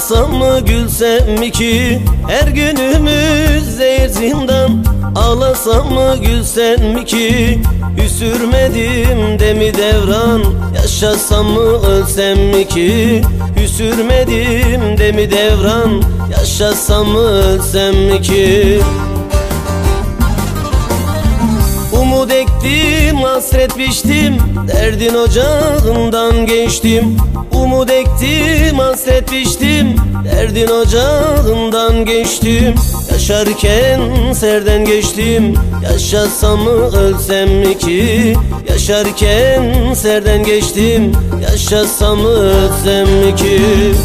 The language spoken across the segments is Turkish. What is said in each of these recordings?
Ağlasam mı gülsem mi ki her günümüz zehir zindan? Ağlasam mı gülsem mi ki hüsürmedim de mi devran? Yaşasam mı ölsem mi ki hüsürmedim de mi devran? Yaşasam mı ölsem mi ki? Umut ektim, hasret biçtim, derdin ocağından geçtim. Umut ektim, hasret biçtim, derdin ocağından geçtim. Yaşarken serden geçtim, yaşasam mı ölsem mi ki? Yaşarken serden geçtim, yaşasam mı ölsem mi ki?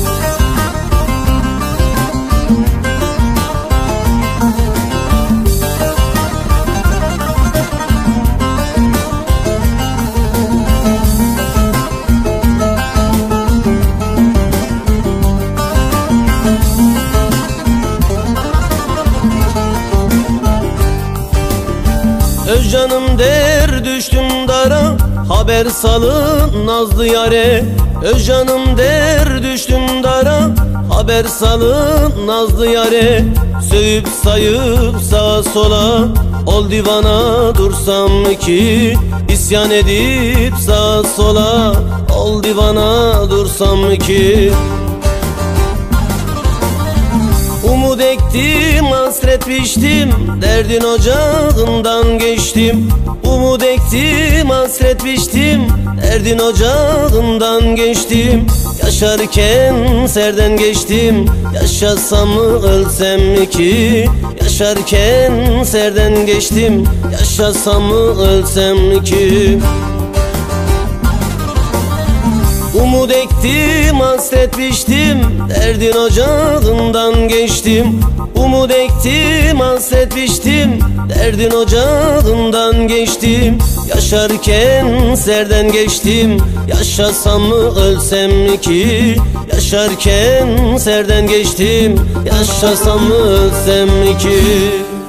Öz canım der düştüm dara, haber salın nazlı yare. Öz canım der düştüm dara, haber salın nazlı yare. Sövüp sayıp sağa sola ol divana dursam mı ki? İsyan edip sağa sola ol divana dursam mı ki? Umut ektim, hasret biçtim, derdin ocağından geçtim. Umut ektim, hasret biçtim, derdin ocağından geçtim. Yaşarken serden geçtim, yaşasam mı ölsem mi ki? Yaşarken serden geçtim, yaşasam mı ölsem mi ki? Umut ektim, hasret biçtim, derdin ocağından geçtim. Umut ektim, hasret biçtim, derdin ocağından geçtim. Yaşarken serden geçtim, yaşasam mı ölsem mi ki? Yaşarken serden geçtim, yaşasam mı ölsem mi ki?